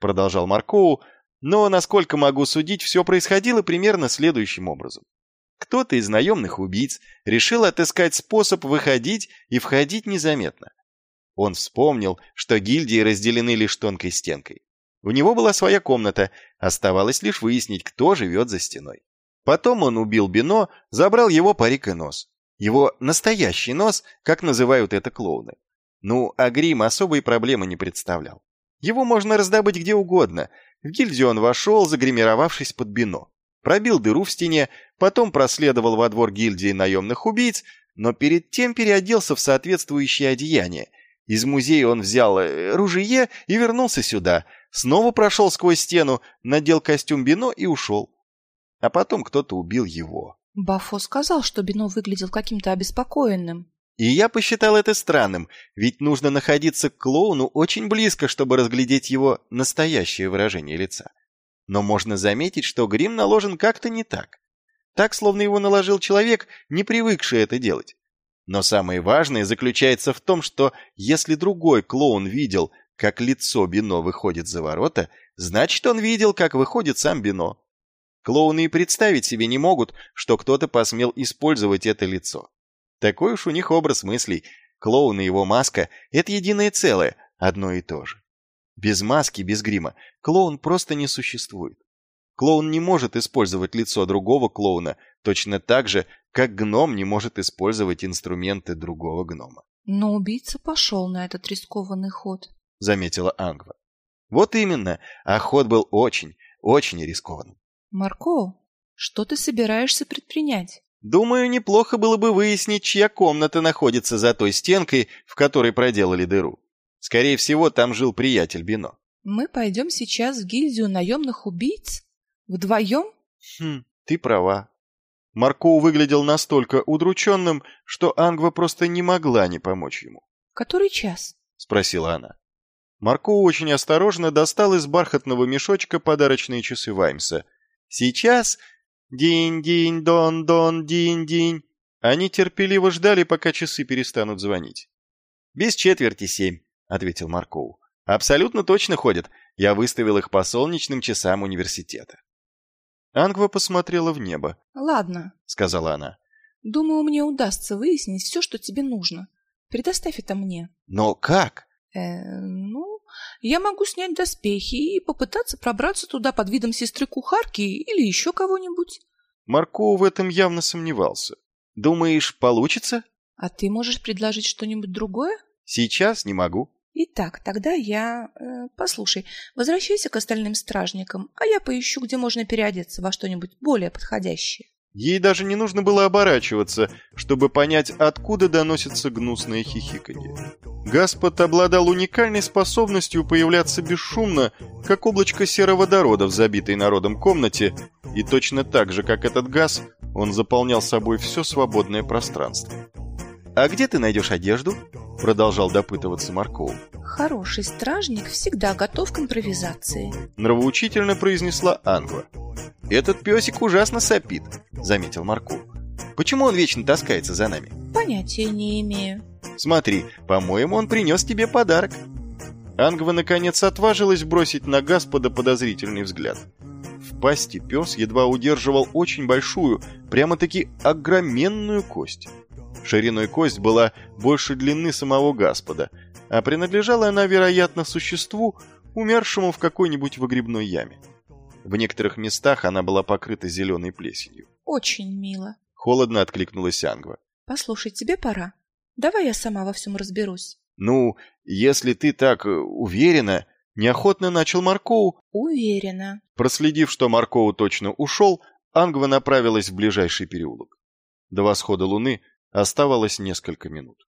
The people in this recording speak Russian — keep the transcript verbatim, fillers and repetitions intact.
продолжал Маркоу, но, насколько могу судить, все происходило примерно следующим образом. Кто-то из наемных убийц решил отыскать способ выходить и входить незаметно. Он вспомнил, что гильдии разделены лишь тонкой стенкой. У него была своя комната, оставалось лишь выяснить, кто живет за стеной. Потом он убил Бино, забрал его парик и нос. Его настоящий нос, как называют это клоуны. Ну, а грим особой проблемы не представлял. Его можно раздобыть где угодно. В гильдию он вошел, загримировавшись под Бино. Пробил дыру в стене, потом проследовал во двор гильдии наемных убийц, но перед тем переоделся в соответствующее одеяние. Из музея он взял э, ружье и вернулся сюда. Снова прошел сквозь стену, надел костюм Бино и ушел. А потом кто-то убил его. Баффо сказал, что Бино выглядел каким-то обеспокоенным. И я посчитал это странным, ведь нужно находиться к клоуну очень близко, чтобы разглядеть его настоящее выражение лица. Но можно заметить, что грим наложен как-то не так. Так, словно его наложил человек, не привыкший это делать. Но самое важное заключается в том, что если другой клоун видел, как лицо Бино выходит за ворота, значит, он видел, как выходит сам Бино. Клоуны и представить себе не могут, что кто-то посмел использовать это лицо. Такой уж у них образ мыслей. Клоун и его маска — это единое целое, одно и то же. Без маски, без грима клоун просто не существует. Клоун не может использовать лицо другого клоуна точно так же, как гном не может использовать инструменты другого гнома. Но убийца пошел на этот рискованный ход, — заметила Ангва. Вот именно, а ход был очень, очень рискованным. Маркоу, что ты собираешься предпринять? Думаю, неплохо было бы выяснить, чья комната находится за той стенкой, в которой проделали дыру. Скорее всего, там жил приятель Бино. Мы пойдем сейчас в гильдию наемных убийц? Вдвоем? Хм, ты права. Маркоу выглядел настолько удрученным, что Ангва просто не могла не помочь ему. Который час? Спросила она. Маркоу очень осторожно достал из бархатного мешочка подарочные часы Ваймса. Сейчас... Динь-динь-дон-дон, динь-динь. Они терпеливо ждали, пока часы перестанут звонить. «Без четверти семь», — ответил Маркоу. «Абсолютно точно ходят. Я выставил их по солнечным часам университета». Ангва посмотрела в небо. «Ладно», — сказала она. «Думаю, мне удастся выяснить все, что тебе нужно. Предоставь это мне». «Но как?» Э, ну, я могу снять доспехи и попытаться пробраться туда под видом сестры-кухарки или еще кого-нибудь». Маркоу в этом явно сомневался. «Думаешь, получится?» «А ты можешь предложить что-нибудь другое?» «Сейчас не могу». «Итак, тогда я... Э, послушай, возвращайся к остальным стражникам, а я поищу, где можно переодеться во что-нибудь более подходящее». Ей даже не нужно было оборачиваться, чтобы понять, откуда доносится гнусное хихиканье. Гаспод обладал уникальной способностью появляться бесшумно, как облачко сероводорода в забитой народом комнате, и точно так же, как этот газ, он заполнял собой все свободное пространство. «А где ты найдешь одежду?» — продолжал допытываться Маркоу. «Хороший стражник всегда готов к импровизации», — нравоучительно произнесла Ангва. «Этот песик ужасно сопит», — заметил Маркоу. «Почему он вечно таскается за нами?» «Понятия не имею». «Смотри, по-моему, он принес тебе подарок». Ангва наконец отважилась бросить на Гаспода подозрительный взгляд. В пасти пес едва удерживал очень большую, прямо-таки огроменную кость. Шириной кость была больше длины самого Гаспода, а принадлежала она, вероятно, существу, умершему в какой-нибудь выгребной яме. В некоторых местах она была покрыта зеленой плесенью. «Очень мило», — холодно откликнулась Ангва. «Послушай, тебе пора. Давай я сама во всем разберусь». «Ну, если ты так уверена...» — неохотно начал Маркоу. «Уверена». Проследив, что Маркоу точно ушел, Ангва направилась в ближайший переулок. До восхода луны оставалось несколько минут.